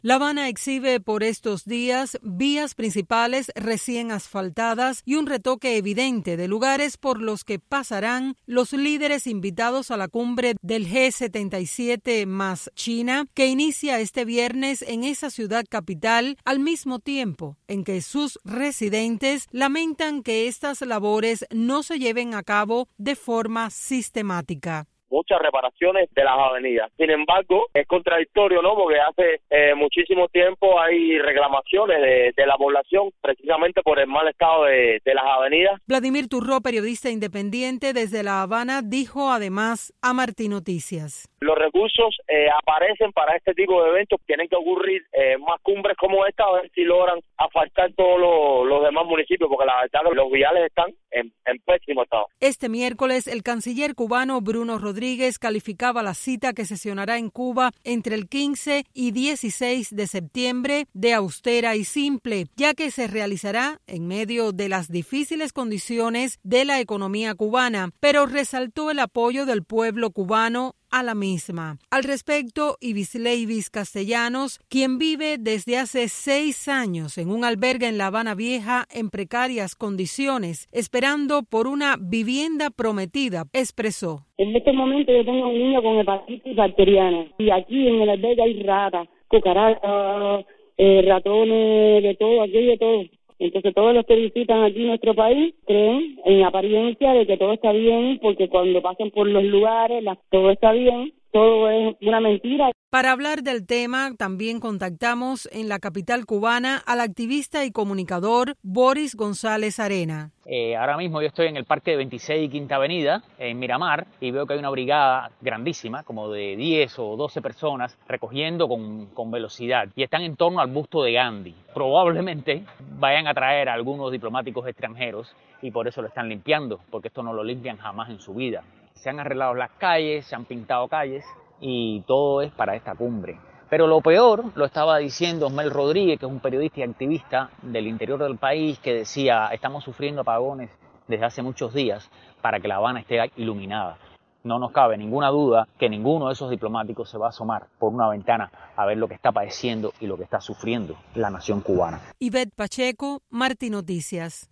La Habana exhibe por estos días vías principales recién asfaltadas y un retoque evidente de lugares por los que pasarán los líderes invitados a la cumbre del G77 más China, que inicia este viernes en esa ciudad capital, al mismo tiempo en que sus residentes lamentan que estas labores no se lleven a cabo de forma sistemática. Muchas reparaciones de las avenidas. Sin embargo, es contradictorio, ¿no? Porque hace muchísimo tiempo hay reclamaciones de la población precisamente por el mal estado de las avenidas. Vladimir Turró, periodista independiente desde La Habana, dijo además a Martí Noticias: los recursos aparecen para este tipo de eventos. Tienen que ocurrir más cumbres como esta, a ver si logran asfaltar todos los demás municipios, porque la verdad que los viales están en pésimo estado. Este miércoles, el canciller cubano Bruno Rodríguez calificaba la cita que sesionará en Cuba entre el 15 y 16 de septiembre de austera y simple, ya que se realizará en medio de las difíciles condiciones de la economía cubana, pero resaltó el apoyo del pueblo cubano a la misma. Al respecto, Ibis Leivis Castellanos, quien vive desde hace 6 años en un albergue en La Habana Vieja en precarias condiciones, esperando por una vivienda prometida, expresó: en este momento yo tengo un niño con hepatitis bacteriana y aquí en el albergue hay ratas, cucarachas, ratones, de todo, aquí hay de todo. Entonces todos los que visitan aquí nuestro país creen en apariencia de que todo está bien, porque cuando pasan por los lugares todo está bien, todo es una mentira. Para hablar del tema, también contactamos en la capital cubana al activista y comunicador Boris González Arena. Ahora mismo yo estoy en el Parque de 26 y Quinta Avenida, en Miramar, y veo que hay una brigada grandísima, como de 10 o 12 personas, recogiendo con velocidad, y están en torno al busto de Gandhi. Probablemente vayan a traer a algunos diplomáticos extranjeros, y por eso lo están limpiando, porque esto no lo limpian jamás en su vida. Se han arreglado las calles, se han pintado calles, y todo es para esta cumbre. Pero lo peor lo estaba diciendo Osmel Rodríguez, que es un periodista y activista del interior del país, que decía: estamos sufriendo apagones desde hace muchos días para que La Habana esté iluminada. No nos cabe ninguna duda que ninguno de esos diplomáticos se va a asomar por una ventana a ver lo que está padeciendo y lo que está sufriendo la nación cubana. Ivette Pacheco, Martí Noticias.